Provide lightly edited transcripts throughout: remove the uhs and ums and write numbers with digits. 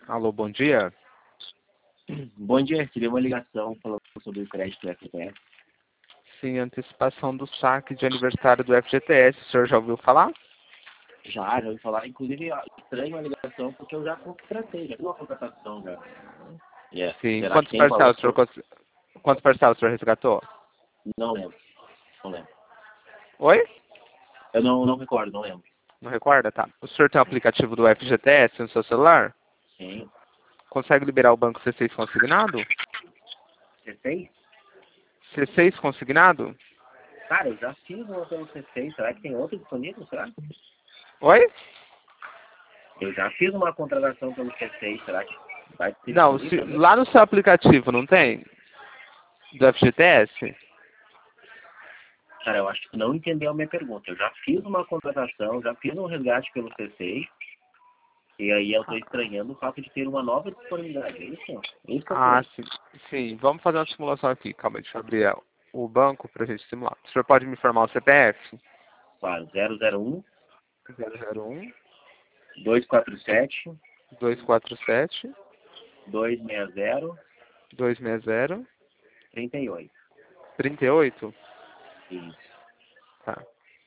Alô, bom dia. Bom dia, recebi uma ligação falando sobre o crédito do FGTS. Sim, antecipação do saque de aniversário do FGTS. O senhor já ouviu falar? Já ouvi falar. Inclusive, estranho a ligação porque eu já contratei, já fiz uma contratação já. Sim. Será Quantas que tem parcelas valor? quantas parcelas o senhor resgatou? Não lembro. Não lembro. Oi? Eu não recordo, não lembro. Não recorda? Tá. O senhor tem o aplicativo do FGTS no seu celular? Sim. Consegue liberar o banco C6 consignado? C6? C6 consignado? Cara, eu já fiz uma pelo C6. Será que tem outro disponível? Será? Oi? Eu já fiz uma contratação pelo C6. Será que vai ter Não, disponível também? lá no seu aplicativo não tem? Do FGTS? Cara, eu acho que não entendeu a minha pergunta. Eu já fiz uma contratação, já fiz um resgate pelo C6. E aí eu estou estranhando o fato de ter uma nova disponibilidade. É isso? Isso que eu Ah, sei. sim. Sim, vamos fazer uma simulação aqui. Calma, deixa eu abrir o banco para a gente simular. O senhor pode me informar o CPF? Claro, 001 001 247 247 260 260 38. 38? Isso. Tá.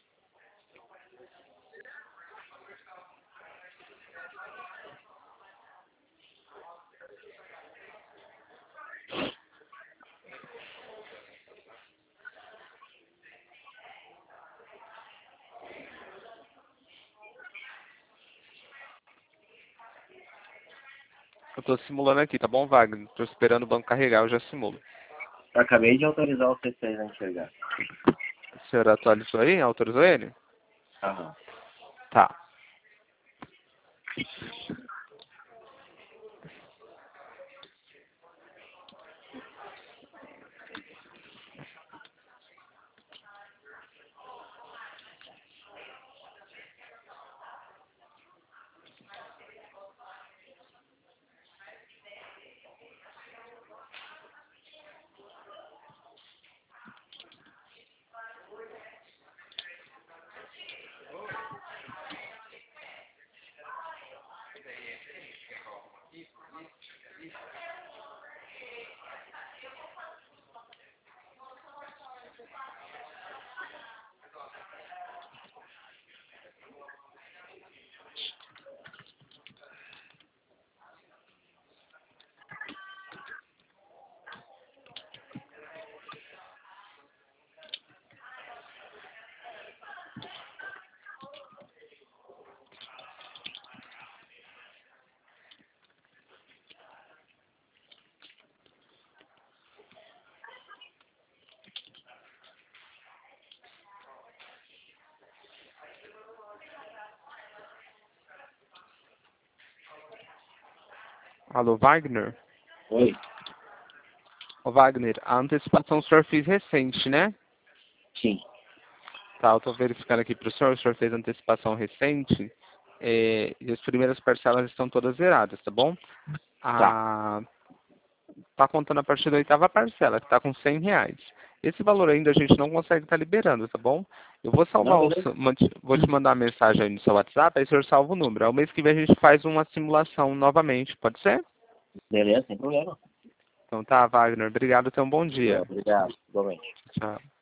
Eu tô simulando aqui, tá bom, Wagner? Tô esperando o banco carregar, eu já simulo. Acabei de autorizar o C6 a enxergar. O senhor atualizou aí? Autorizou ele? Aham. Tá. Alô, Wagner? Oi? Ô, Wagner, a antecipação o senhor fez recente, né? Sim. Tá, eu tô verificando aqui pro senhor, o senhor fez antecipação recente, e as primeiras parcelas estão todas zeradas, tá bom? Tá. Tá contando a partir da oitava parcela, que tá com R$ 100. Esse valor ainda a gente não consegue estar liberando, tá bom? Eu vou Não, salvar beleza? vou te mandar a mensagem aí no seu WhatsApp, aí o senhor salva o número. Aí o mês que vem a gente faz uma simulação novamente, pode ser? Beleza, sem problema. Então tá, Wagner, obrigado, tenha um bom dia. Obrigado. Igualmente. Tchau.